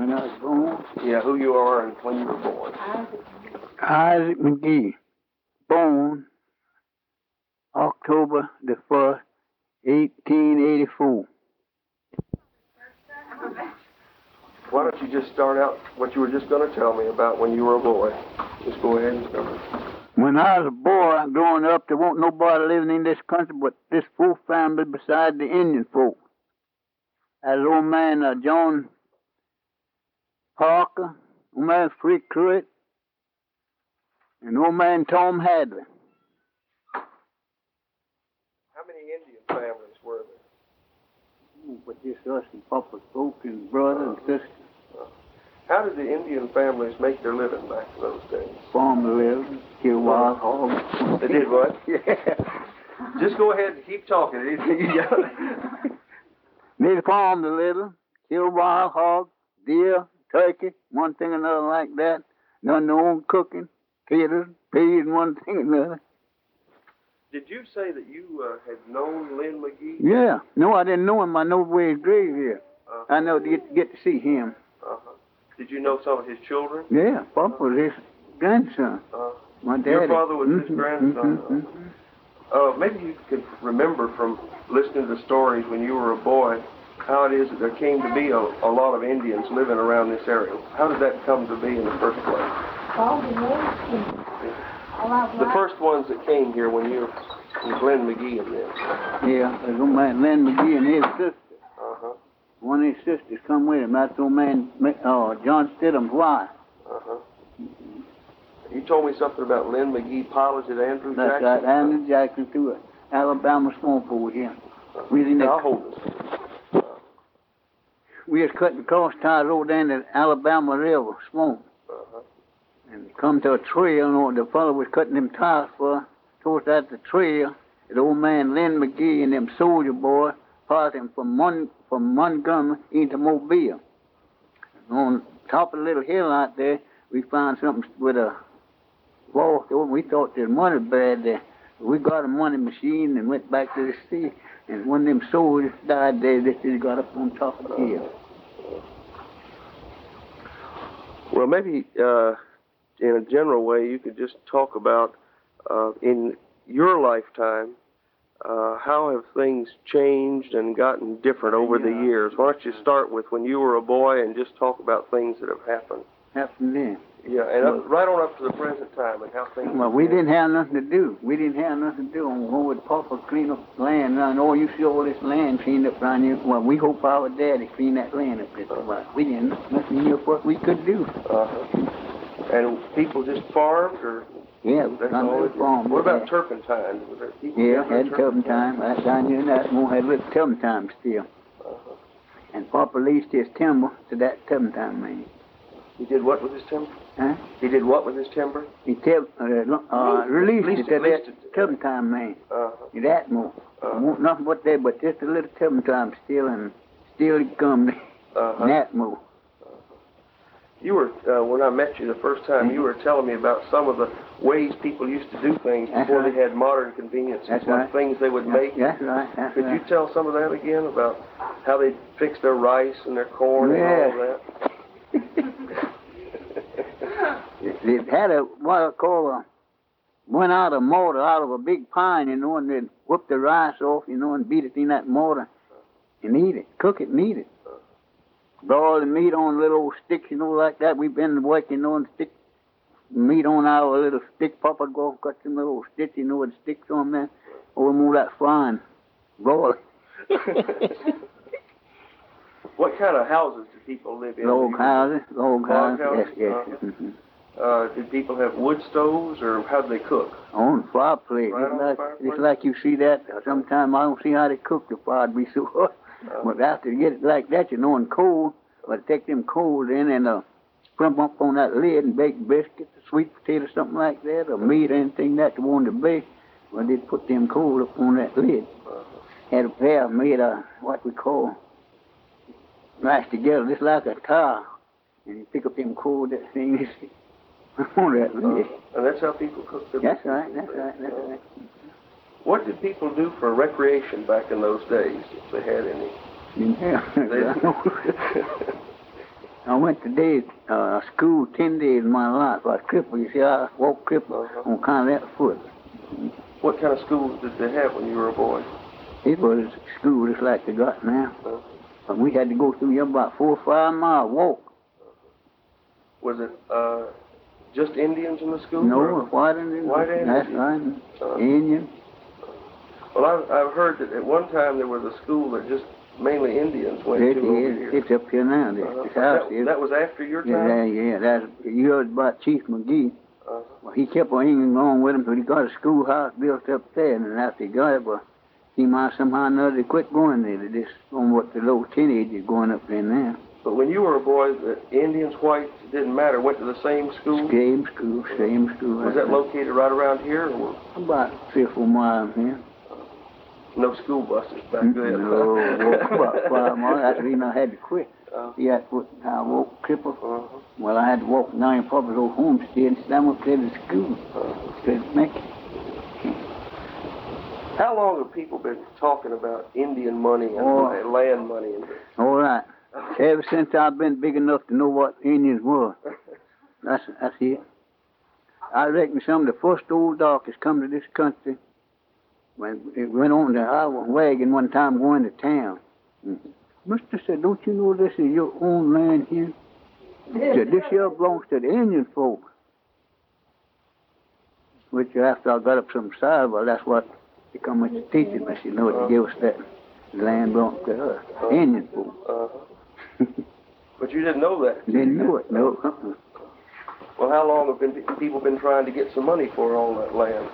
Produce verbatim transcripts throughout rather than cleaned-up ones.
When I was born? Yeah, who you are and when you were born. Isaac McGee, born October the first, eighteen eighty-four. Why don't you just start out what you were just going to tell me about when you were a boy? Just go ahead and start. When I was a boy, growing up, there wasn't nobody living in this country but this full family beside the Indian folk. As old man uh, John Parker, old man Frick Pruitt, and old man Tom Hadley. How many Indian families were there? Ooh, but just us and Papa's folk and brother and sister. How did the Indian families make their living back in those days? Farm to live, kill wild hogs. They did what? Yeah. Just go ahead and keep talking. They farmed a little, killed wild hogs, deer, turkey, one thing or another like that. Done their own cooking, potatoes, peas, and one thing or another. Did you say that you uh, had known Lynn McGee? Yeah. No, I didn't know him. I know where his grave here. Uh-huh. I know to get, get to see him. Uh-huh. Did you know some of his children? Yeah, Papa was his grandson. Uh, My daddy. Your father was mm-hmm, his grandson. Mm-hmm, mm-hmm. Uh, maybe you could remember from listening to the stories when you were a boy how it is that there came to be a, a lot of Indians living around this area. How did that come to be in the first place? The first ones that came here when you were Glenn McGee and them. Yeah, there's old man Len McGee and his sister. Uh-huh. One of his sisters come with him. That's old man uh, John Stidham's wife. Uh-huh. You told me something about Lynn McGee piloted Andrew That's Jackson. That's right, Andrew Jackson through an Alabama swamp over here. Uh-huh. We was in I'll that, hold this. we was cutting cross ties over there in the Alabama River swamp. Uh-huh. And come to a trail, and the fellow was cutting them ties for, towards that the trail, the old man Lynn McGee and them soldier boys passing from Mon- from Montgomery into Mobile. And on top of the little hill out there, we found something with a wall. We thought there was money buried there. We got a money machine and went back to the sea. And when them soldiers died there, they just got up on top of the hill. Well, maybe uh, in a general way, you could just talk about uh, in your lifetime, uh, how have things changed and gotten different over yeah. the years? Why don't you start with when you were a boy and just talk about things that have happened? Happened then. Yeah, and up, right on up to the present time and how things. Well, we didn't have nothing to do. We didn't have nothing to do. And when would Papa clean up land around? Oh, you see all this land cleaned up around here. Well, we hope our daddy cleaned that land up this uh-huh. We didn't. Nothing knew what we could do. Uh-huh. And people just farmed, or yeah, that's all it farm. What about turpentine? Was there people yeah, had turpentine. turpentine. Right down here in that one had little turpentine still. Uh-huh. And Papa leased his timber to that turpentine man. He did what with his timber? Huh? He did what with his timber? He tell, uh, uh, released leased it it, to leased that it. turpentine man. Uh-huh. That more. Uh-huh. Won't nothing but that, but just a little turpentine still, and still he come uh-huh. that more. You were, uh, when I met you the first time, Mm-hmm. you were telling me about some of the ways people used to do things That's before right. they had modern conveniences, That's like right. things they would make. That's right. That's Could right. you tell some of that again, about how they fix their rice and their corn Yeah. and all of that? They had a, what I call a, went out a mortar out of a big pine, you know, and they'd whoop the rice off, you know, and beat it in that mortar and eat it, cook it and eat it. Broil the meat on little old sticks, you know, like that. We've been working on stick meat on our little stick. Papa would go cut some little sticks, you know, with sticks on there. Or move that frying, broil it. What kind of houses do people live in? Log houses, log houses, yes, yes. Uh-huh. Mm-hmm. Uh, did people have wood stoves, or how did they cook? On the fireplace. Right it's, on like, the fireplace? it's like you see that. Sometimes I don't see how they cook the fire to be so hot. Uh-huh. But after you get it like that, you know, and cold, but take them coals in and uh, scrimp up on that lid and bake biscuits, sweet potato, something like that, or meat, anything that you wanted to bake. Well, they'd put them coals up on that lid. Uh-huh. Had a pair made of what we call mashed together, just like a towel. And you pick up them coals, that thing on that lid. Uh, and that's how people cook their That's biscuits. right, that's right, that's right. What did people do for recreation back in those days, if they had any? Yeah. I went to day, uh, school ten days of my life. I was crippled. You see, I walked crippled Uh-huh. on kind of that foot. What kind of school did they have when you were a boy? It was school just like they got now. Uh-huh. But we had to go through here about four or five mile walk. Was it uh, just Indians in the school? No, or- white Indians. White That's Indians. right. Uh, Indian. Well, I've, I've heard that at one time there was a school that just mainly Indians went It to over is. here. It's up here now. This, Uh-huh. this house that, is. that was after your Yeah, time? yeah, yeah. That's you heard about Chief McGee. Uh-huh. Well, he kept on hanging along with him, but he got a schoolhouse built up there, and then after he got it, well, he might somehow or another they quit going there. They just on what the little teenagers going up there now. But when you were a boy, the Indians, whites, it didn't matter, went to the same school? Same school, same school. Was that located right around here? Or About three or four miles here. no school buses back then? No, walk about five miles. That's the reason I had to quit. Uh, See, I, put, I walked crippled. uh-huh. Well, I had to walk down Papa's old homestead and sit down up there to school. Uh, Couldn't make it. how long have people been talking about Indian money and Oh. and land money? And All right. Ever since I've been big enough to know what Indians were. That's that's it. I reckon some of the first old darkies come to this country when it went on the highway wagon one time going to town. Mm-hmm. Mister said, "Don't you know this is your own land here?" He said, "This here belongs to the Indian folk." Which after I got up some side, well, that's what they come with the teaching us, you know, to give us that land belongs to us, Indian folk. uh, but you didn't know that. Didn't know it, no. Uh-uh. Well, how long have been, people been trying to get some money for all that land?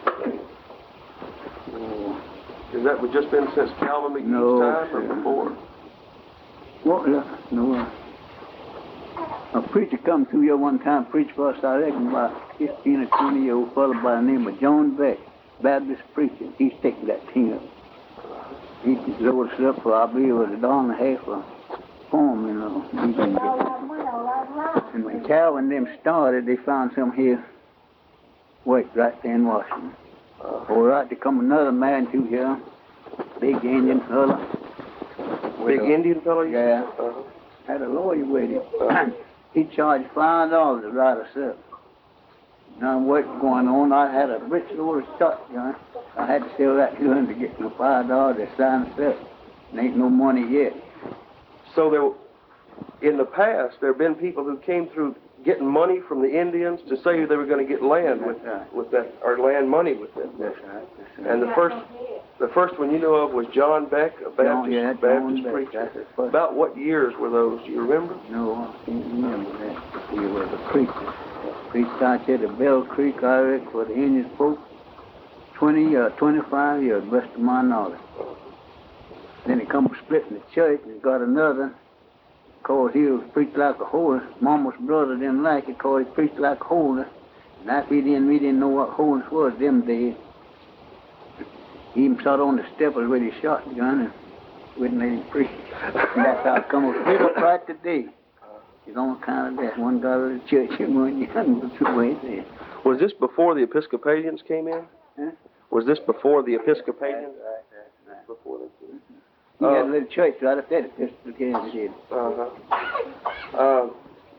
Has that just been since Calvin McGee's No, time or sir. before? Well, uh, no. Uh, a preacher come through here one time, preached for us, I reckon, about fifteen or twenty year old fellow by the name of John Beck, Baptist preacher. He's taking that thing up. He wrote us up for, I believe, it was a dollar and a half a poem, you know. He didn't get it. And when Calvin and them started, they found some here, wait, right there in Washington. All right, there come another man through here, big Indian fella. Big With a- Indian fellow? you Yeah. said? Uh-huh. Had a lawyer with him. Uh-huh. He charged five dollars to write us up. Now what's going on? I had a rich little shotgun. I had to sell that gun to get the five dollars to sign us up. And ain't no money yet. So there, in the past, there have been people who came through getting money from the Indians to say they were going to get land with, That's right. with that, or land money with them. That's right. That's right. And the first, the first one you know of was John Beck, a Baptist, John, yeah, John Baptist Beck, preacher. that's his first. About what years were those? Do you remember? No, I can't remember that. He was a preacher. Preached out here to Bell Creek, I reckon, for the Indian folk. Twenty or twenty-five years, best of my knowledge. Then he come splitting the church and got another. Cause he was preached like a holy. Mama's brother didn't like it cause he preached like a holy. And after he didn't, we didn't know what holiness was them days. He even sat on the steppers with his shotgun and wouldn't let him preach. And that's how it come up split up right today. It's on account of that. One got to the church and one young was two ways there. Was this before the Episcopalians came in? Huh? Was this before the Episcopalians? Right, right, right. Before they came. He Uh, had a little church right up there, the Episcopalians did. Uh-huh. Um,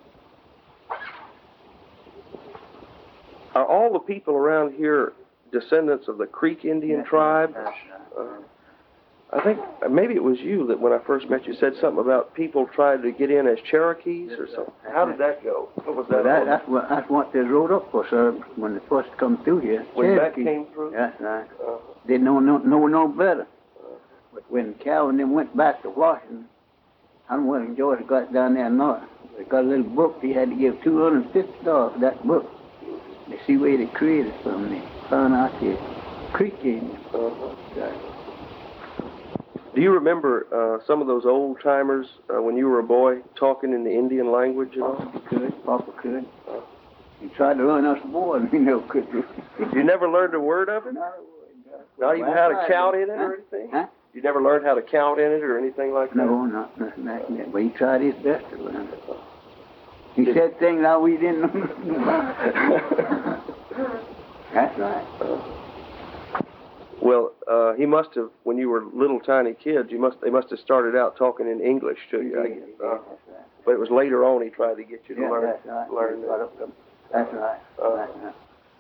are all the people around here descendants of the Creek Indian tribe? That's right. Uh, I think uh, maybe it was you that when I first met you said something about people trying to get in as Cherokees or something. How did that go? What was Well, that? that, all? that's what that's what they wrote up for, sir, when they first come through here. when that Cherokee. came through? That's right. Uh, They know no, know no better. But when Calvin then went back to Washington, I don't know whether George got down there or not. They got a little book. He had to give two hundred and fifty dollars for that book. They see where they created from. They found out the Creek Indian. uh-huh. Do you remember uh, some of those old timers uh, when you were a boy talking in the Indian language at all? Papa could. Papa could. He tried to learn us boys, we never could do it. You never learned a word of it? Not a word. Not even how to count in it or anything? Huh? You never learned how to count in it or anything like that? No, not nothing like that. But he tried his best to learn it. He said things that we didn't know. That's right. Well, uh, he must have, when you were little tiny kids, you must they must have started out talking in English to you. I guess. Uh, That's right. but it was later on he tried to get you to Yeah, learn. that's right. learn That's that. right. That's right. Uh, That's right.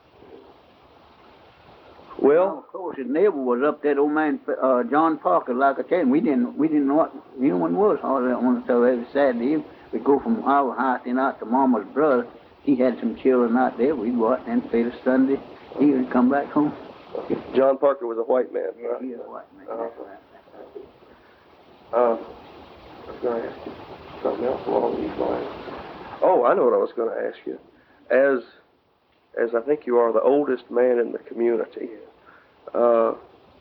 Well, of course, his neighbor was up there, old man uh, John Parker. Like I tell you, we didn't we didn't know what anyone was. All that one so every Saturday we go from our house and out to Mama's brother. He had some children out there. We'd go out and play the Sunday. He would come back home. John Parker was a white man. Yeah, Right? he was a white man. Uh, That's right. Uh, I was going to ask you something else along these lines. Oh, I know what I was going to ask you. As as I think you are the oldest man in the community, uh,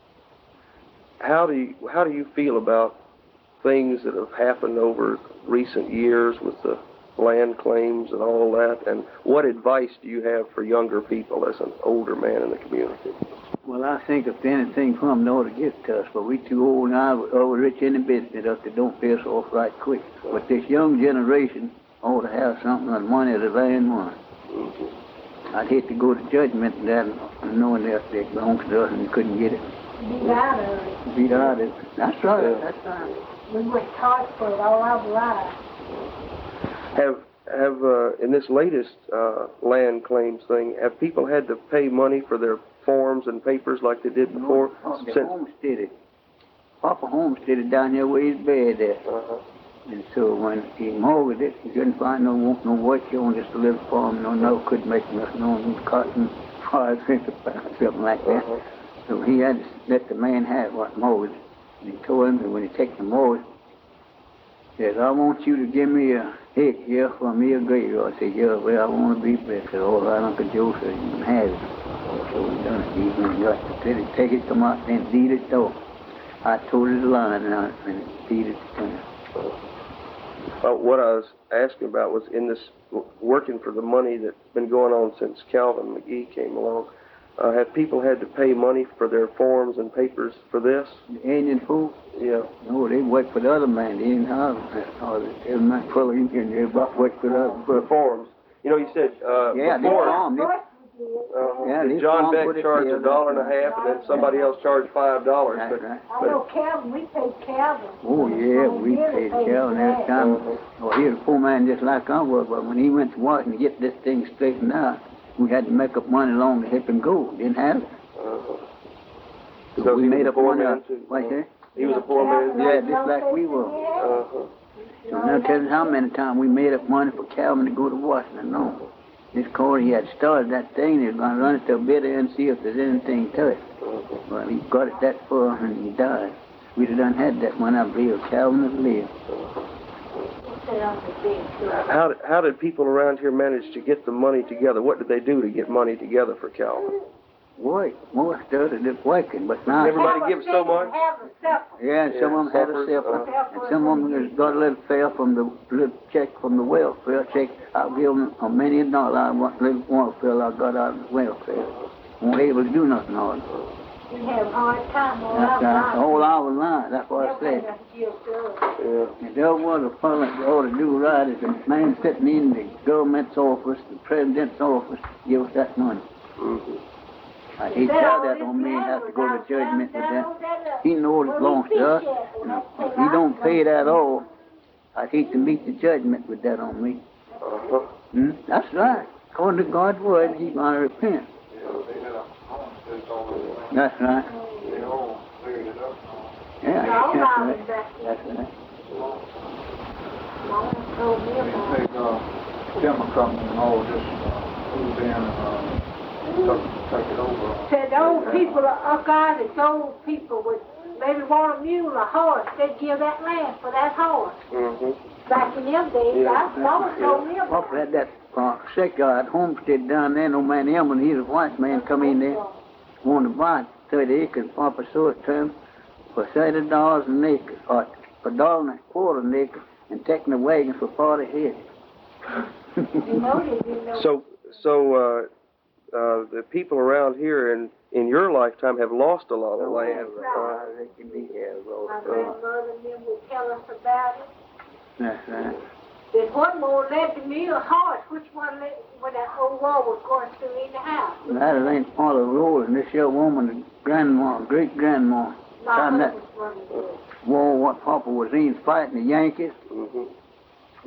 how do you how do you feel about things that have happened over recent years with the land claims and all that? And what advice do you have for younger people as an older man in the community? Well, I think if anything from them ought to get to us, but we too old now, over rich in the business, us that don't pay us off right quick. But this young generation ought to have something on money of the land money. Mm-hmm. I'd hate to go to judgment and that, knowing that they belongs to us and couldn't get it. Beat out of it. Beat out of it. That's right. Yeah. That's right. We worked hard for it all our lives. Have have uh, in this latest uh, land claims thing, have people had to pay money for their forms and papers like they did before? No, they Since- homesteaded. Papa homesteaded down here where his bed at. Uh-huh. And so when he mortgaged it, he couldn't find no no work. He owned just a little farm. No, no, couldn't make nothing on cotton, five cents a pound, something like that. Uh-huh. So he had to let the man have what mortgage. And he told him that when he takes the mortgage, he says, I want you to give me a hick here for me a graveyard. I said, yeah, well, I want to be blessed. I said, all right, Uncle Joe said, you can have it. So he done it. He went and got the city, take it, come out, and deed it though. I told it the line and I and deed it to him. Uh, what I was asking about was in this w- working for the money that's been going on since Calvin McGee came along. Uh, have people had to pay money for their forms and papers for this? The Indian fool? Yeah. No, they work for the other man. They didn't have it. Every man full of Indian, they about work for the other. For the forms. You know, you said uh, Yeah, they before farm. They, uh, Yeah, did they John farm Beck put it charged a together. dollar and a half, and then somebody else charged five dollars. that's But right. I know Calvin, we paid Calvin. Oh, yeah, we paid Calvin every time. Oh, he was a poor man just like I was, but when he went to Washington to get this thing straightened out, we had to make up money along to help him go. Didn't have it. uh, So, so we he was made a up poor money. man out- too. What you say? He was a poor man. Yeah, just like we were. Uh-huh. So now tell us how many times we made up money for Calvin to go to Washington. No. This Corey, he had started that thing. He was going to run it to a bidder and see if there's anything to it. Well, he got it that far and he died. We'd have done had that money, I believe, if Calvin had lived. How did, how did people around here manage to get the money together? What did they do to get money together for Calvin? Boy, more stuff than just working, but now... Everybody gives so much? Yeah, and some of them had a suppers, separate, uh, and some of them just got a little fare from the little check from the welfare check. I'll give them a many dollars I want little welfare I got out of the welfare. Won't able to do nothing on it. We have a hard time all That's our right. lives. All our lives, that's what I said. Yeah. If there was a fellow that ought to do right, is a man sitting in the government's office, the president's office, give us that money. Mm-hmm. I hate to tell that on me and have to go to judgment with that. He knows it belongs to us. And if he don't pay that all, I'd hate to meet the judgment with that on me. Uh-huh. Hmm? That's right. According to God's word, he's going to repent. That's right. Yeah, that's right. That's right. Take uh, timber company and all this, uh, move in and uh, take, take it over. Said old people, oh God, it's old people would maybe want a mule, a horse, they'd give that land for that horse. Mm-hmm. Back in them days, Yeah. I Mama told me about Papa had that uh, sick guy at Homestead down there, no man him, when he's a white man come in there, wanted to buy thirty acres. Papa sold it to him for thirty dollars an acre, or for a dollar and a quarter an acre, and taking the wagon for forty head. You know, they didn't know. So, so uh, uh, the people around here in, in your lifetime have lost a lot of land. Uh, They can be here, My Lord. grandmother and them would tell us about it. That's right. There's one more led to me, a horse. Which one led when that old wall was going through in the house? That ain't part of the rule, and this young woman, grandma, great grandma, My time that husband's running good. war what Papa was in fighting the Yankees. mm-hmm.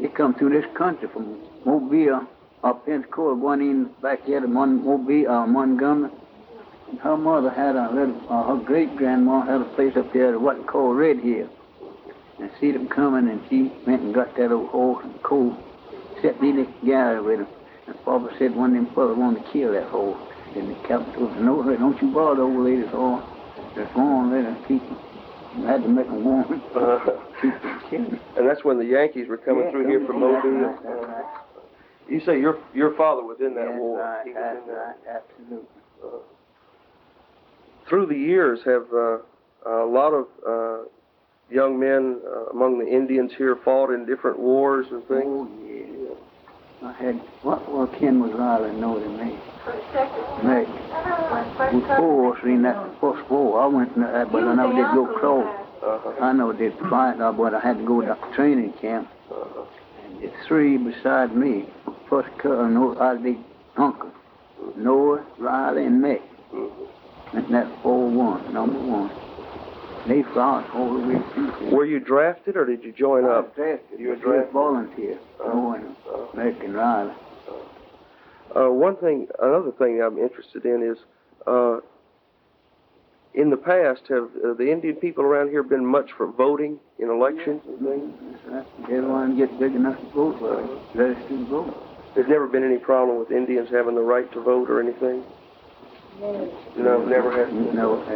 They come through this country from Mobile, up Pensacola, going in back here to Mon- Mobile, uh, Montgomery. And her mother had a little, uh, her great-grandma had a place up there that wasn't called Red Hill. And see them coming, and she went and got that old horse and coal, set me in the gallery with him. And Papa said one of them fellas wanted to kill that horse. And the captain told him, no, don't you bother the old lady's horse. Just go on, let her keep him. I had to make them warm. Uh, Keep them killing. and that's when the Yankees were coming Yeah, through here from that's Mobile. right, that's right. You say your your father was in that That's war. right, He was that's in that. right, absolutely. Uh, through the years, have uh, a lot of uh, young men uh, among the Indians here fought in different wars and things? Oh, yeah. I had, what, what Ken was Riley know than me? Meg. We four was in that first war. I went in that, but I never did go close. Uh-huh. I never did fight, uh, but I had to go to training camp. Uh-huh. And the three beside me, first cousin, no, I did uncle, Noah, Riley, and Meg. Mm-hmm. And that's four one, number one. They fought all the way through. Were you drafted or did you join I was up? drafted. You were I was drafted? volunteer. Noah and Meg and Riley. Uh, one thing, another thing I'm interested in is, uh, in the past, have uh, the Indian people around here been much for voting in elections and things? That's right. Everyone gets big enough to vote, well, register to vote. There's never been any problem with Indians having the right to vote or anything? No, never has. No, uh,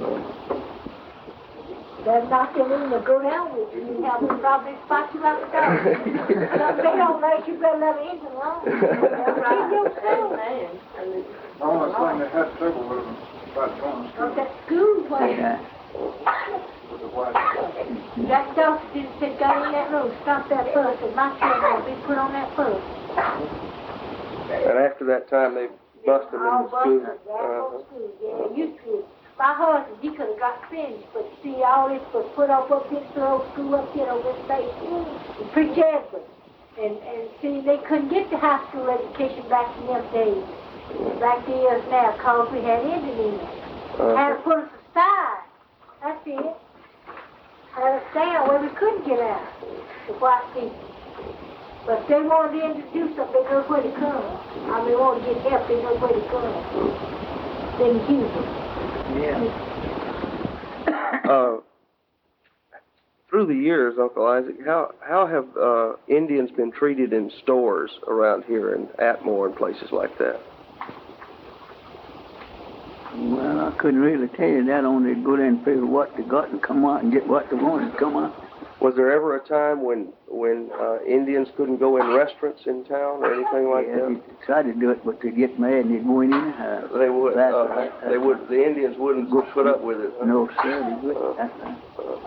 There's nothing in to go down with you. You have a problem spot you like to go. They don't let you better let Indian alone. Keep yourself. The only thing that had trouble with them about going to Of school that school place. yeah. was the white. That doctor didn't say, go in that room, stop that bus, and my children will be put on that bus. And after that time, they bust them in All the school. busted, yeah, Uh-huh. go to school, yeah, you could. My husband, he could have got finished, but see, all this was put up up this little school up here over this state, and preach Edward. And, and see, they couldn't get the high school education back in them days, like they is now, cause we had Indian in it. Had to put us aside, that's it. Had us down where we couldn't get out, the white people. But if they wanted them to do something, they know where to come. I mean, want to get help, they know where to come. They can use it. Yeah. Uh, through the years, Uncle Isaac, how how have uh, Indians been treated in stores around here in Atmore and places like that? Well, I couldn't really tell you that. Only go there and pay for what they got and come out and get what they wanted to come out. Was there ever a time when when uh, Indians couldn't go in restaurants in town or anything like Yeah, that? they tried to do it, but they'd get mad and they'd go in anyhow. They would. That's Uh, right, that's they would. The Indians wouldn't Go- put up with it. huh? No, sir, they wouldn't. That's right.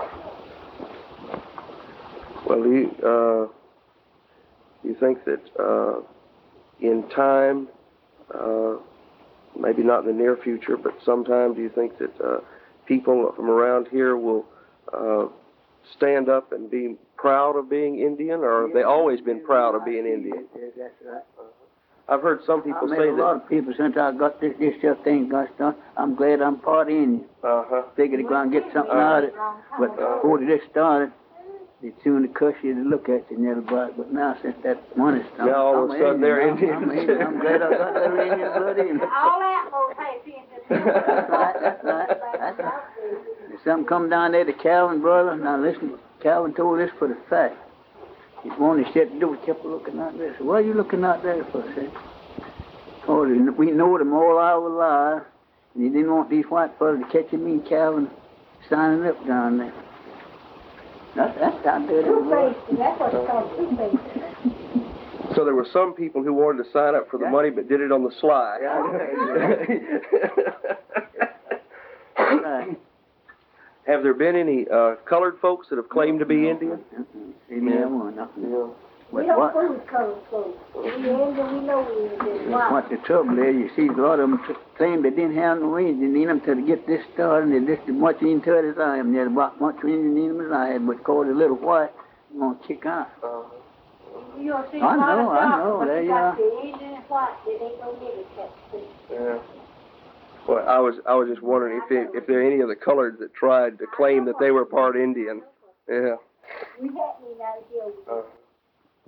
Well, do you, uh, you think that uh, in time, uh, maybe not in the near future, but sometime, do you think that uh, people from around here will uh, stand up and be proud of being Indian, or have they always been proud of being Indian? Yes, that's right. I've heard some I people met say a lot that. of people since I got this, this stuff thing got started. I'm glad I'm part Indian. Uh huh. Figured to go and get something out of it. But before this started, they soon to cuss you to look at you and everybody. But now since that money started, Now all of I'm a sudden they're I'm- I'm, Indians. Indian. I'm glad I got that Indian blood in me. All that will pay attention. That's right, that's right, that's right. If something come down there to Calvin, brother, now listen, Calvin told this for the fact. He wanted to shut the door, kept looking out there. I said, what are you looking out there for? I said, oh, we know them all our lives, and he didn't want these white fellas to catch him and Calvin signing up down there. That's, that's how dirty it was. Two-faced, that's what it's called, two-faced. So there were some people who wanted to sign up for the Yeah. money but did it on the sly. Right. Have there been any uh, colored folks that have claimed to be Indian? Mm-mm. See, never one, nothing. Yeah. We But don't what, fool colored folks. We Indian, we know we Indian. Why? what the trouble is, you see, a lot of them t- claim they didn't have no Indian in them till they get this started, and they're just as much into it as I am. They're about much Indian in them as I am, but call it a little white, you're going to kick out. Uh, You don't see I a lot know, of I dark, know, but there you you got are. the Indian and white, there ain't no nigger cats. yeah. Well, I was I was just wondering if there, if there are any of the coloreds that tried to claim that they were part Indian. Yeah. We had me out here. Uh,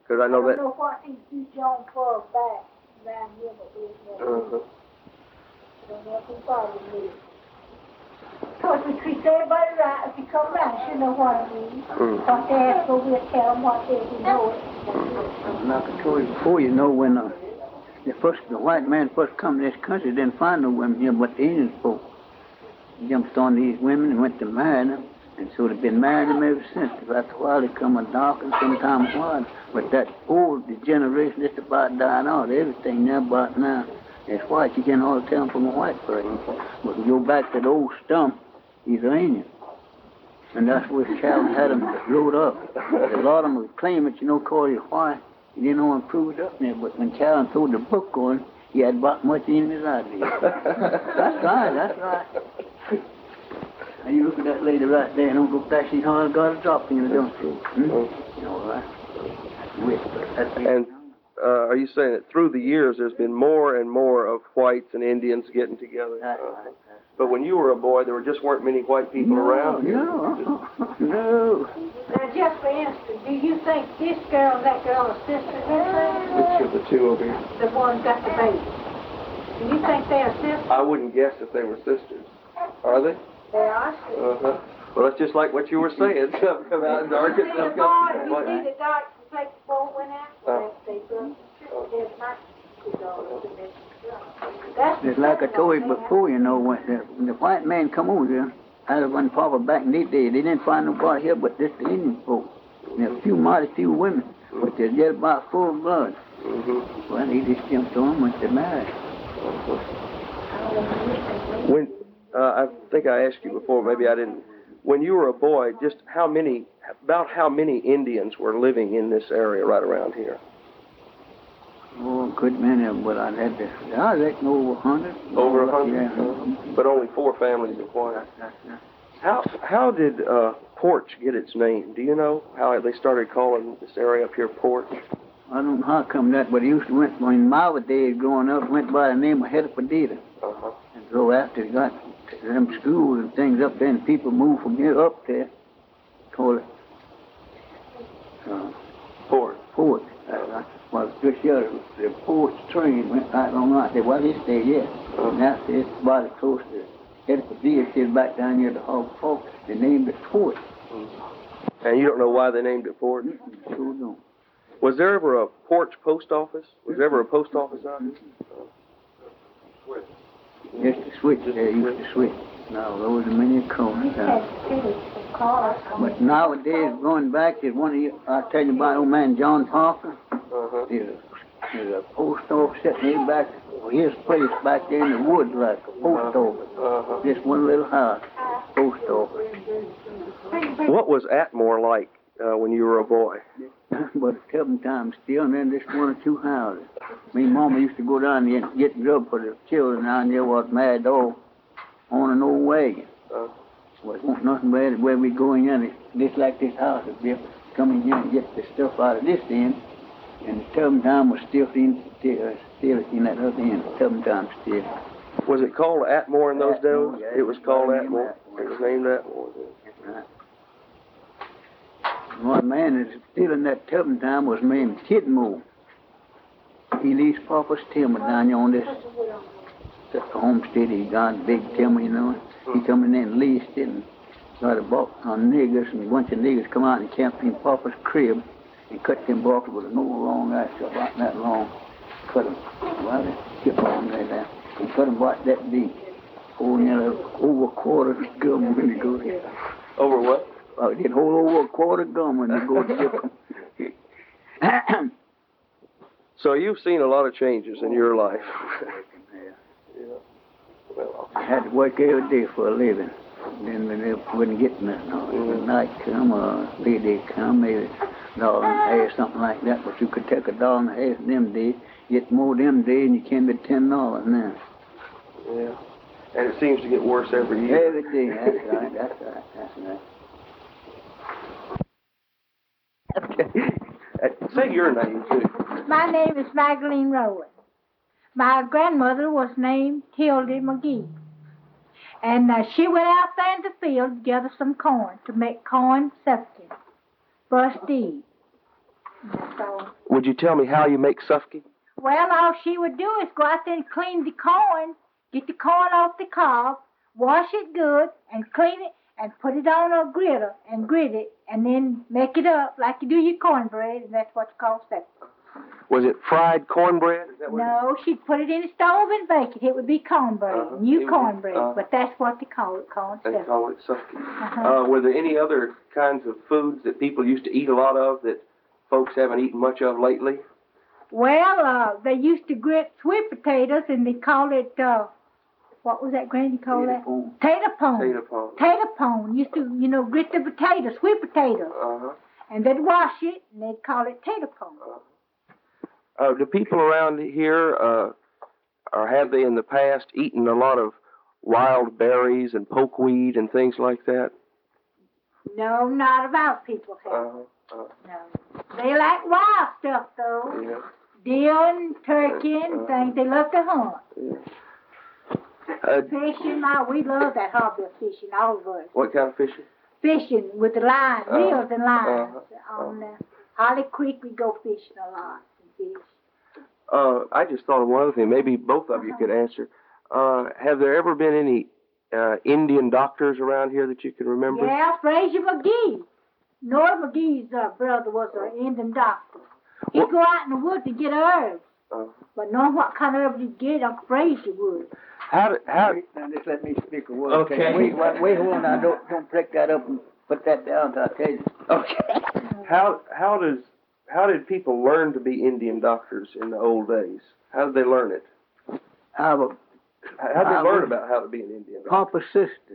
Because I know I that. don't know what these two John far back around here, but we never Uh-huh. I don't know if we follow me. Of course, we treat everybody right. If you come around, you know what I mean. Mm. What they ask for, we'll tell them what they do know it. Like I told you before, you know, when uh, the first the white man first come to this country, didn't find no women here, but the Indian folk jumped on these women and went to marry them, and so they've been marrying them ever since. After a while, they come a dark and sometimes white. But that old generation, it's about dying out. Everything now about now is white. You can't all tell them from a white person. But we go back to the old stump, he's an Indian. And that's where Calvin had them load up. A lot of them would claim it, you know, call you white. He didn't know and prove it up there. But when Calvin threw the book on, he had about much in his idea. That's right, that's right. And you look at that lady right there and don't go back, she's hardly got a drop in her, don't you? Hmm? You know, right? That's it. And uh, are you saying that through the years there's been more and more of whites and Indians getting together? That's Uh, right. That's but when you were a boy, there were just weren't many white people no, around here. No, no. Now, just for instance, do you think this girl and that girl are sisters? Which of the two over here? The one got the baby. Do you think they are sisters? I wouldn't guess if they were sisters. Are they? They are sisters. Uh-huh. Well, that's just like what you were saying. Some come out dark You and see some the come boy, you white. see the dark like the boy went out? Uh. They brothers. There's my two daughters and there's That's It's like I told you before, you know, when the, when the white man come over here, out of one Papa back in these days, they didn't find nobody here but just the Indian folk. And a few mighty few women, but they're just about full blood. Mm-hmm. Well, he just jumped on them and they married. When uh, I think I asked you before, maybe I didn't. When you were a boy, just how many, about how many Indians were living in this area right around here? Oh, a good many of them, but I had to, I reckon over a hundred. Over a hundred? Yeah. Uh, but only four families of white. That's, that's, that's. How how did uh, Porch get its name? Do you know how they started calling this area up here Porch? I don't know how come that, but it used to went, when my days growing up, went by the name of Hedapodita. Uh-huh. And so after they got to them schools and things up there, and people moved from here up there, call it uh, Porch. Port. Uh, well, just here, the Porch train went right on right there. Well, it stayed here. And after it's about as close to Hedapodita, till back down here to Hog Fork, they named it Port. And you don't know why they named it Porch? Sure don't. Was there ever a Porch post office? Was there ever a post office out here? Just to switch, they used to switch. Now, those are many corners. Uh, but nowadays, going back, there's one of you, I tell you about old man John Parker. Uh-huh. There's a, there's a post office sitting here back, his place back there in the woods, like a post office. Uh-huh. Just one little house, post office. What was Atmore like uh, when you were a boy? But a couple times still, and then just one or two houses. Me and Mama used to go down there and get grub for the children down there was mad dog on an old wagon. Uh, Well, it wasn't nothing bad where we going in. It's just like this house up there. Come in here and get the stuff out of this end. And the tub time was still in, still, uh, still in that other end. Tub time still. was it called Atmore in those Atmore, days? yeah, It was called named Atmore. Atmore. It was named Atmore. Right. One man that's still in that tub time was named Kidmore. He leased Papa's timber down here on this, this homestead. He got big timber, you know. He come in there and leased it and got a box on niggers, and a bunch of niggers come out and camped in Papa's crib and cut them boxes with a no long ass, about that long. Cut them. Well, they skip on there now. And cut them about that deep. Oh, you know, over a quarter gum when you go there. Over what? Oh, they'd hold over a quarter gum when you go to them. So you've seen a lot of changes in your life. Yeah. Well, I had to work every day for a living. Then when they wouldn't get nothing. No, mm-hmm. Night come or lady come, maybe a dollar and a half, something like that. But you could take a dollar and a half them days, get more them days, and you can get ten dollars now. yeah. And it seems to get worse every year. Every day, that's right, that's right, that's right. Okay. Uh, say your name, too. My name is Magdalene Rowland. My grandmother was named Tildy McGee. And uh, she went out there in the field to gather some corn to make corn substance for us to eat. That's all. Would you tell me how you make sufki? Well, all she would do is go out there and clean the corn, get the corn off the cob, wash it good, and clean it, and put it on a griddle and grit it, and then make it up like you do your cornbread, and that's what's called sufki. Was it fried cornbread? Is that what No, she'd put it in the stove and bake it. It would be cornbread, Uh-huh. new It would be- cornbread, uh-huh. but that's what they call it, corn They sufki. call it sufki. Uh-huh. Uh, were there any other kinds of foods that people used to eat a lot of that folks haven't eaten much of lately? Well, uh, they used to grit sweet potatoes, and they called it, uh, what was that, Granny called that? Tater-pone. Tater pone. Tater pone. Tater pone. Used to, you know, grit the potatoes, sweet potatoes. Uh-huh. And they'd wash it, and they'd call it tater pone. Uh, do people around here, uh, or have they in the past eaten a lot of wild berries and pokeweed and things like that? No, not about people have. Uh-huh. Uh, No. They like wild stuff, though. yeah. Deer and turkey and things. They love to hunt. Yeah. Uh, Fishing, now we love that hobby of fishing, all of us. what kind of fishing? Fishing with the line, Uh, reels and lines. uh, On uh, Holly Creek, we go fishing a lot and fish. Uh, I just thought of one other thing. Maybe both of you could answer. Uh, have there ever been any uh, Indian doctors around here that you can remember? Yeah, Fraser McGee. Norah McGee's uh, brother was an Indian doctor. He'd What- go out in the woods to get herbs. Uh, But knowing what kind of herbs he'd get, Uncle Fraser would. how did, how? Now just let me speak a word. Okay. Wait, wait, wait, hold on. Now, don't don't break that up and put that down till I tell you. Okay. How how does how did people learn to be Indian doctors in the old days? How did they learn it? I have a How did they I learn was- about how to be an Indian doctor? Papa's sister.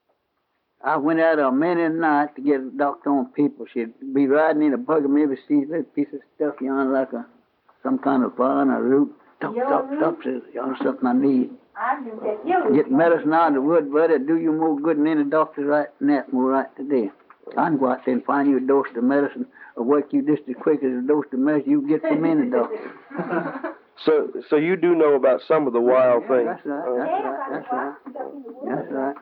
I went out a many a night to get a doctor on people. She'd be riding in a buggy, maybe see a little piece of stuff yonder like a some kind of vine or root. Stop, Yellow stop, root? stop, says yonder something I need. I knew that. You Get medicine out of the wood, but it'll do you more good than any doctor right now, more right today. I can go out there and find you a dose of medicine or work you just as quick as a dose of medicine you get from any doctor. So so you do know about some of the wild things. That's right, Uh, that's right, that's right. That's right.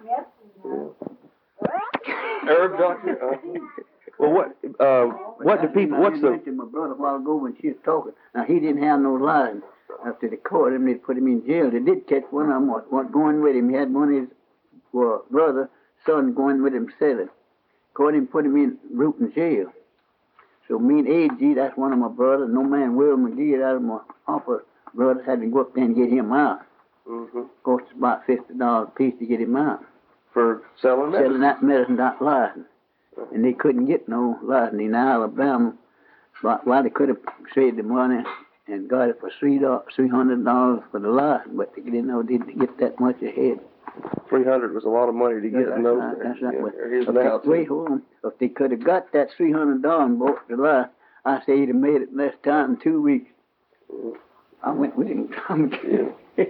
herb doctor. Uh, well, what uh, what do people? What's I the? mentioned my brother a while ago when she was talking. Now he didn't have no line. After they caught him, they put him in jail. They did catch one of them. What, what going with him? He had one of his well, brother, son, going with him selling. Caught him, put him in root in jail. So me and A G, that's one of my brothers. No man, Will McGee, that was my papa brother, had to go up there and get him out. Mm-hmm. Cost us about fifty dollars a piece to get him out. For selling medicine. Selling that medicine, that license. And they couldn't get no license in Alabama. But well, they could have saved the money and got it for three dollars, three hundred dollars for the license, but they didn't know they didn't get that much ahead. Three hundred was a lot of money to get That's in those right, days. that's right. Yeah, But there is if now, they, too. wait, hold on. If they could have got that three hundred dollars and bought the license, I say he'd have made it in less time than two weeks. I went with him. Yeah.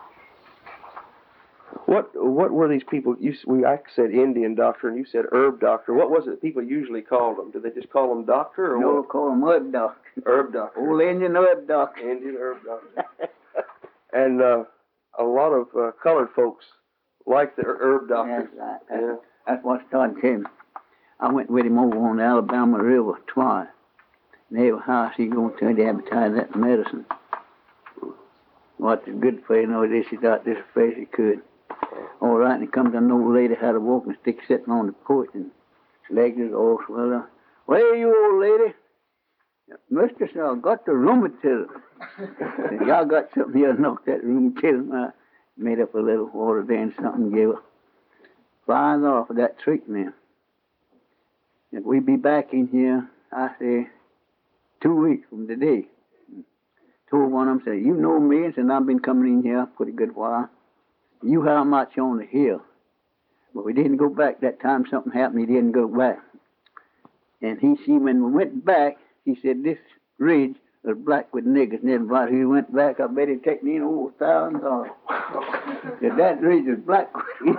What what were these people? You s- we I said Indian doctor and you said herb doctor. What was it people usually called them? Did they just call them doctor or No, what? call him herb doctor. Herb doctor. Old Indian herb doctor. Indian herb doctor. And uh, a lot of uh, colored folks like the herb doctors. That's right. That's, Yeah. that's what started him. I went with him over on the Alabama River twice. Neighbor house, he going to to advertise that medicine. What's good for you know this, he thought this as fast as he could. All right, and he comes an old lady had a walking stick sitting on the porch and his legs is all swelled up. Where you, old lady? Mistress, I got the rheumatism. Said, y'all got something here to knock that rheumatism out. Made up a little water there and something gave her. Five off of that treatment. If we be back in here, I say, two weeks from today. Told one of them, said, you know me, and said, I've been coming in here for a good while. You how much on the hill. But we didn't go back that time. Something happened. He didn't go back. And he see when we went back, he said, this ridge was black with niggers. And everybody who went back, I bet he'd take me in over a thousand dollars. Said, that ridge is black.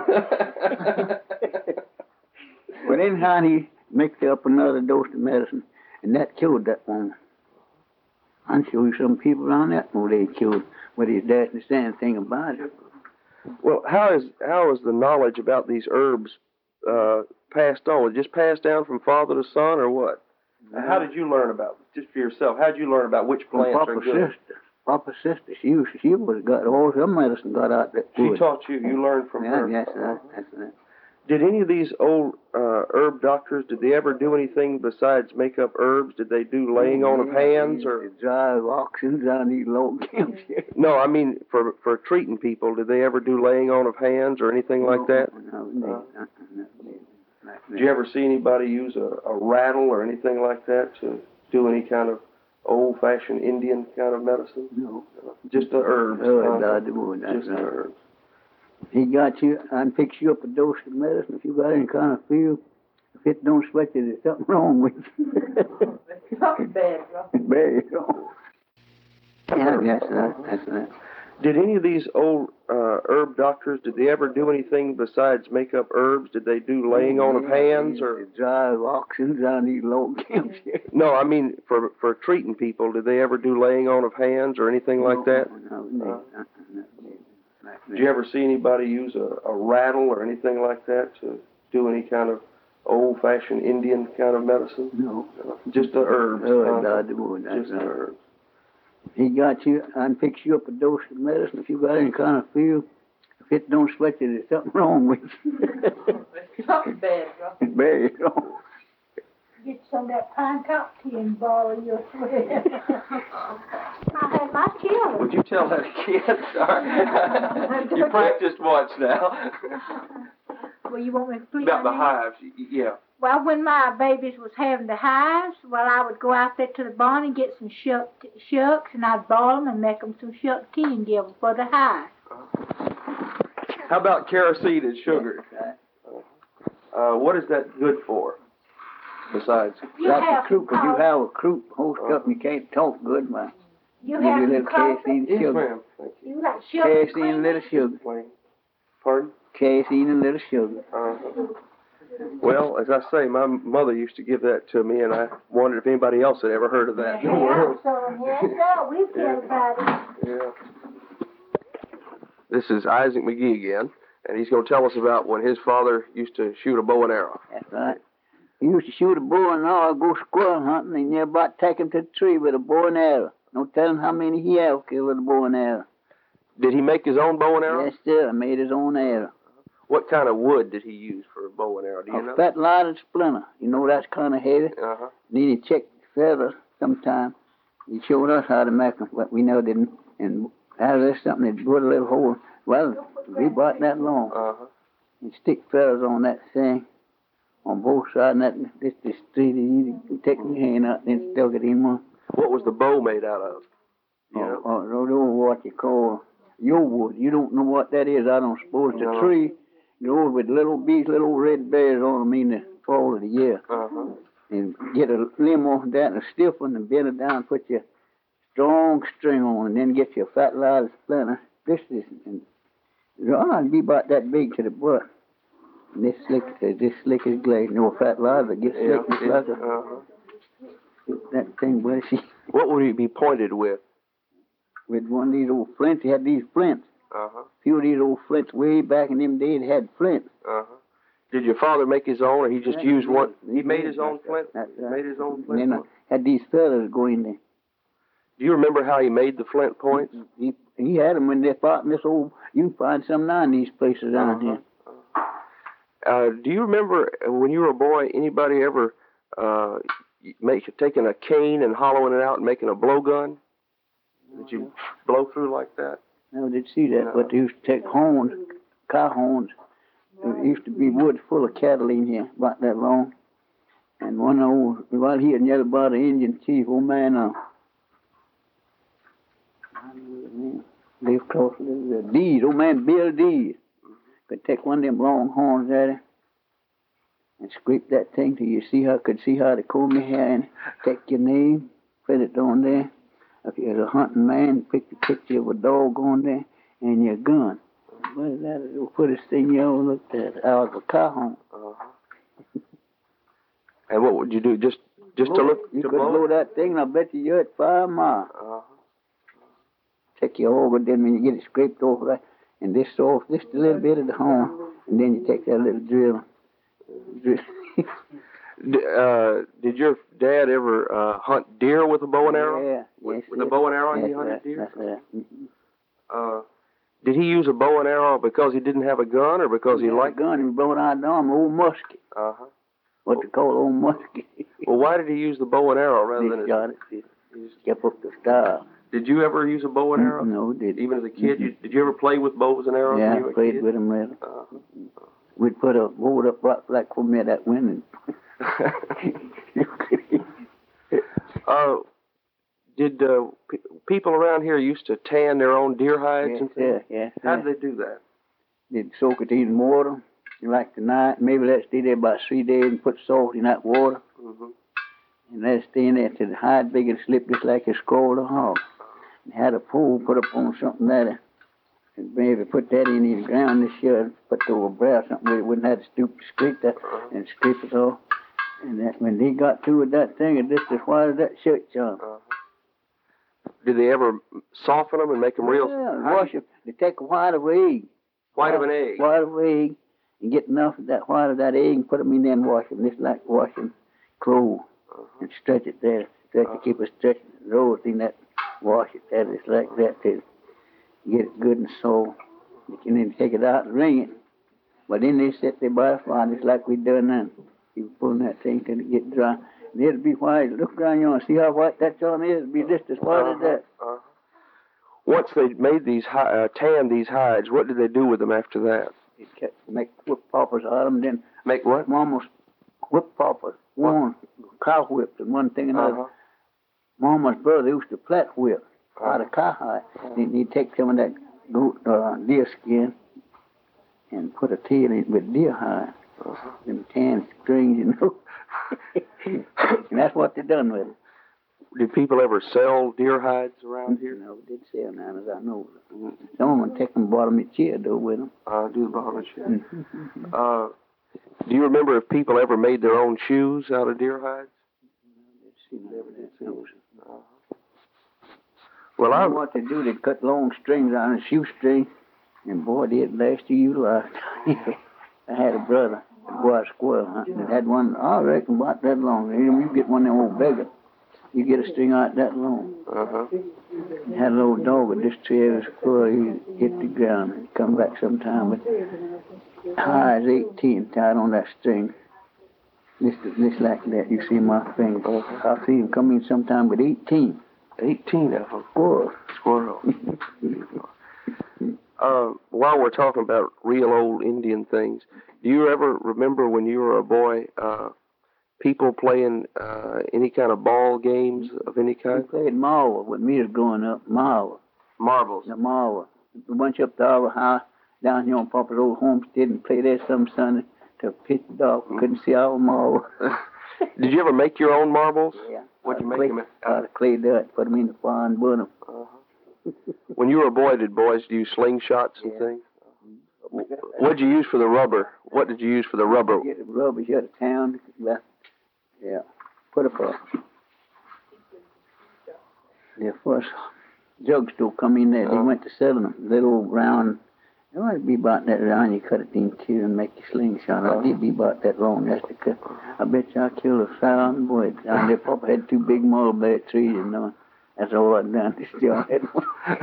But anyhow, he mixed up another dose of medicine, and that killed that woman. I'm sure some people around that know they killed, but his dad didn't say anything about it. Well, how is how is the knowledge about these herbs uh, passed on? Was it just passed down from father to son, or what? How did you learn about, just for yourself, how did you learn about which My plants are Papa's good? sister. Papa's sister. She was, she was got all her medicine got out that She wood. taught you, you learned from yeah, her. That's right. That's right. Did any of these old uh, herb doctors, did they ever do anything besides make up herbs? Did they do laying on of hands or? Drive oxen down these log camps here. No, I mean for for treating people. Did they ever do laying on of hands or anything like that? No, no, Uh, no, no, no, no. Did you ever see anybody use a, a rattle or anything like that to do any kind of old-fashioned Indian kind of medicine? No. Just the herbs. Oh, huh? God, the wood, that's Just the right. herbs. He got you and fix you up a dose of medicine if you got any kind of feel. If it don't sweat you, there's something wrong with you. Something bad, bro. Very wrong. Yeah, that's right. That's right. Did any of these old uh, herb doctors, did they ever do anything besides make up herbs? Did they do laying on of hands or? Drive oxen down these log camps here. No, I mean for for treating people. Did they ever do laying on of hands or anything like that? No, no, Uh, no, no, no. Did you ever see anybody use a, a rattle or anything like that to do any kind of old-fashioned Indian kind of medicine? No. Just the herbs. Oh, huh? God, the wood, that's Just the right. herbs. He got you and fix you up a dose of medicine if you got any kind of feel. If it don't sweat you, there's something wrong with you. Something bad, bro. Very wrong. Get some of that pine top tea and borrow your sweat. I had my children. Would you tell that again? Sorry. You practiced once now. Well, you want me to please? About the hives, y- yeah. Well, when my babies was having the hives, well, I would go out there to the barn and get some shuck, shucks, and I'd boil them and make them some shuck tea and give them for the hives. How about kerosene and sugar? Uh, what is that good for? Besides, You That's have a croup. some If you coffee. have a croup host up and you can't talk good, man. You give have you a some little coffee. kerosene yes, sugar. ma'am. Thank you. You like sugar Kerosene cream? and little sugar. Plain. Pardon? Kerosene and little sugar. Uh, well, as I say, my mother used to give that to me, and I wondered if anybody else had ever heard of that in the world. Yeah, so, yes, sir, we've heard about it. Yeah. This is Isaac McGee again, and he's going to tell us about when his father used to shoot a bow and arrow. That's right. He used to shoot a bow and arrow, go squirrel hunting, and you about take him to the tree with a bow and arrow. No telling how many he ever killed with a bow and arrow. Did he make his own bow and arrow? Yes, sir. Made his own arrow. What kind of wood did he use for a bow and arrow? Do you A know? fat lighted splinter. You know that's kind of heavy. Uh-huh. Then he checked the feathers sometime. He showed us how to make them, but we never didn't. And out of this something, they put a little hole. Well, we about that long. Uh-huh. And stick feathers on that thing, on both sides, and that this this street. You can take your hand out and then stuck it in one. What was the bow made out of? You know? Or, or, or what you call your wood. You don't know what that is. I don't suppose the No. tree grows with little bees, little red berries on them in the fall of the year. Uh-huh. And get a limb off that and a stiff one and bend it down, put your strong string on, and then get your fat lighted splinter. This is, and, oh, it'd be about that big to the butt. And this slick, uh, this slick as glass. No fat lighter, get Yeah. slick as like a, Uh-huh. that thing, where she, What would he be pointed with? with one of these old flints, he had these flints. Uh-huh. A few of these old flints way back in them days had flints. Uh-huh. Did your father make his own, or he just Yeah, used he one? did. He made his own flint? That's He right. made his own And flint then I point? had these feathers go in there. Do you remember how he made the flint points? He, he had them in this part in this old, you can find some now in these places down here. Uh, do you remember uh, when you were a boy, anybody ever uh, make, taking a cane and hollowing it out and making a blowgun? Did you blow through like that? Never did see that, No. but they used to take horns, cow horns. There used to be wood full of cattle in here, about that long. And one old, right here, near about the Indian chief, old man, uh, live close to the Deed, old man Bill Deed. Could take one of them long horns at it and scrape that thing till you see how, could see how to comb your hair and take your name, put it on there. If you're a hunting man, pick the picture of a dog on there and your gun. What is that? The prettiest thing you ever looked at. Out of a cow horn. Uh-huh. And what would you do? Just just to look You to could blow blow it? that thing, and I bet you you're at five miles. Uh-huh. Take your auger, then when you get it scraped off that, and this off just a little bit of the horn, and then you take that little drill. drill. D- uh, did your dad ever uh, hunt deer with a bow and arrow? Yeah, With, yes, with a yes. bow and arrow, That's he hunted right, deer. That's right. Mm-hmm. Uh, did he use a bow and arrow because he didn't have a gun, or because he had a liked? gun. He brought out an old musket. Uh huh. What they call old musket. Well, why did he use the bow and arrow rather than They his? shot it. They just kept up the style. Did you ever use a bow and arrow? No, did Even as a kid, you, did you ever play with bows and arrows Yeah, when you were I a played kid? with him later. Uh-huh. We'd put a board up right like for me that window. uh, did uh, pe- people around here used to tan their own deer hides Yes, and yeah, things? yeah. How yeah. did they do that? They'd soak it in water, like the night. Maybe let's stay there about three days and put salt in that water. Mm-hmm. And let's stay in there till the hide big and slip just like a scroll or hog. And had a pole put up on something there. And maybe put that in the ground this year, put the over brow something where it wouldn't have to stoop to scrape that and scrape it off. And that when they got through with that thing, it just as white as that shirt, John. Uh-huh. Did they ever soften them and make them real? Yeah, How wash do you- them. They take a white of an egg. White of an egg. White of an egg. And get enough of that white of that egg and put them in there and wash them. Just like washing clothes. Uh-huh. And stretch it there. Stretch Uh-huh. it, keep it stretching. Roll it in that, wash it there. It's like that till get it good and so. You can then take it out and wring it. But then they sit there by the fire just like we done now. You pulling that thing till it get dry. And it'll be white. Look around you and see how white that John is. It'll be just as white as that. Uh-huh. Once they made these, hi- uh, tanned these hides, what did they do with them after that? It kept make whip poppers out of them. Then Make what? Mama's whip poppers. One cow whipped and one thing another. Uh-huh. Mama's brother used to flat whip out of cowhide. Then he'd take some of that goat uh, deer skin and put a tail in it with deer hide. Uh-huh. Them tan strings, you know. And that's what they done with it. Did people ever sell deer hides around here? No, did sell now as I know. Some of them take them bottom of the chair though with them. Uh, do the bottom shit. Mm-hmm. Uh, do you remember if people ever made their own shoes out of deer hides? Uh-huh. Well, I what they do, they cut long strings on a shoestring, and boy, did it last you you lifetime. I had a brother that go out squirrel hunting and had one, I reckon, about that long. You get one of them old beggars, you get a string out that long. Uh-huh. Had a little dog with this tree of squirrel, he hit the ground and come back sometime with high as eighteen tied on that string. Just, just like that, you see my fingers. Uh-huh. I've seen him come in sometime with eighteen. eighteen of them. Squirrel. Squirrel. uh, while we're talking about real old Indian things, do you ever remember when you were a boy, uh, people playing uh, any kind of ball games of any We kind? played Marwa when we was growing up. Marwa. Marbles. The Marwa. We went up to our house down here on Papa's old homestead and played there some Sunday till pitch dark. We couldn't see our Marwa. Did you ever make your own marbles? Yeah. What'd you make clay, them? Out of clay dirt. Put them in the fire and burn them. Uh-huh. When you were a boy, did boys use slingshots and Yeah. things? What'd you use for the rubber? What did you use for the rubber? Get the rubber out of town. Yeah. Put up a... The first drugstore come in there. They Uh-huh. went to selling them. Little round... It might be about that round. You cut it in two and make your slingshot. Uh-huh. I did be about that long. That's the cut. I bet you I killed a thousand boys down there. Papa had two big mulberry trees, you know. That's all I done. Still had one.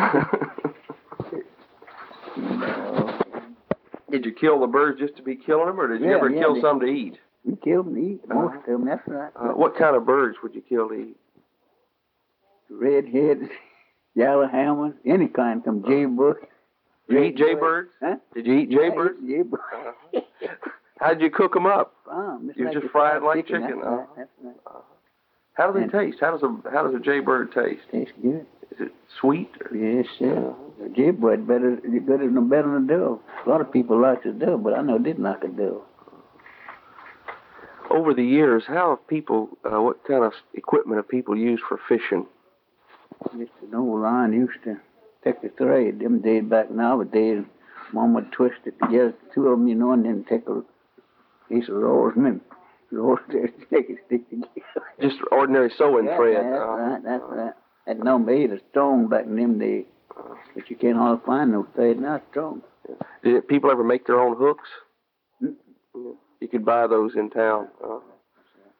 Did you kill the birds just to be killing them, or did you Yeah, ever yeah, kill they- some to eat? We killed them to eat. Most of them. That's right. Uh, what kind of birds would you kill to eat? Redhead, yellow hammer, any kind. Some jaybird. Did you eat jaybirds? Huh? Did you eat jaybirds? Yeah, jaybird. Uh-huh. How'd you cook them up? Um, You like just a fry it fried like chicken. chicken, That's huh? right. That's right. How do they And- taste? How does a how does a jaybird taste? Tastes good. Is it sweet? Or? Yes, sir. The jaybird better, better than better than a dove. A lot of people like the dove, but I know didn't like a dove. Over the years, how have people? Uh, what kind of equipment have people used for fishing? Just an old line used to take the thread. Them days back nowadays, Mom would twist it together, two of them, you know, and then take a piece of roseman, roll it, take it, stick together. Just ordinary sewing Yeah, thread. That's uh, right, that's right. That no made of stone back in them days. But you can't hardly find no thread now strong. Did people ever make their own hooks? Mm. Yeah. You could buy those in town. Uh,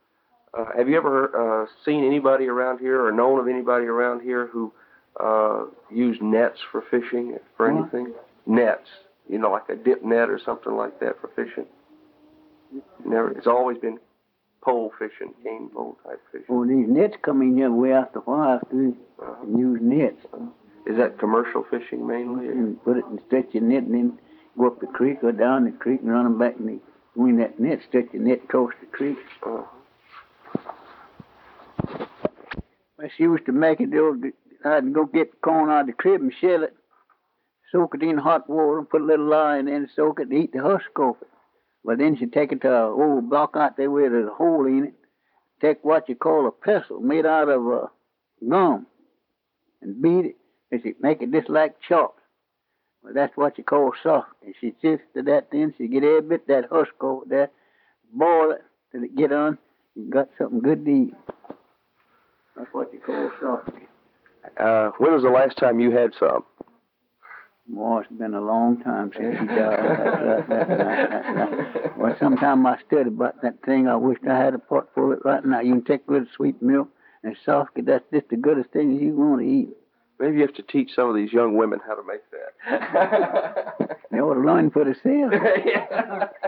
Uh, have you ever uh, seen anybody around here or known of anybody around here who uh, used nets for fishing, for What? anything? Nets, you know, like a dip net or something like that for fishing? Never. It's always been pole fishing, cane pole type fishing. Well, these nets come in here way after a while, too, Uh-huh. and use nets. Is that commercial fishing mainly? Or? And put it and stretch your net and then go up the creek or down the creek and run them back and between that net, stretch your net across the creek. Uh-huh. Well, she used to make it, I'd go get corn out of the crib and shell it, soak it in hot water, and put a little lye in there and soak it and eat the husk off it. But then she'd take it to an old block out there where there's a hole in it, take what you call a pestle made out of uh, gum and beat it, and she'd make it just like chalk. Well, that's what you call soft. And she'd sift to that then, she'd get every bit that husk over there, boil it till it get on, you got something good to eat. That's what you call soft. Uh, when was the last time you had some? Boy, it's been a long time since he died. Well, sometime I studied about that thing. I wished I had a pot full of it right now. You can take good sweet milk and soft. That's just the goodest thing you want to eat. Maybe you have to teach some of these young women how to make that. They ought to learn for themselves. Yeah.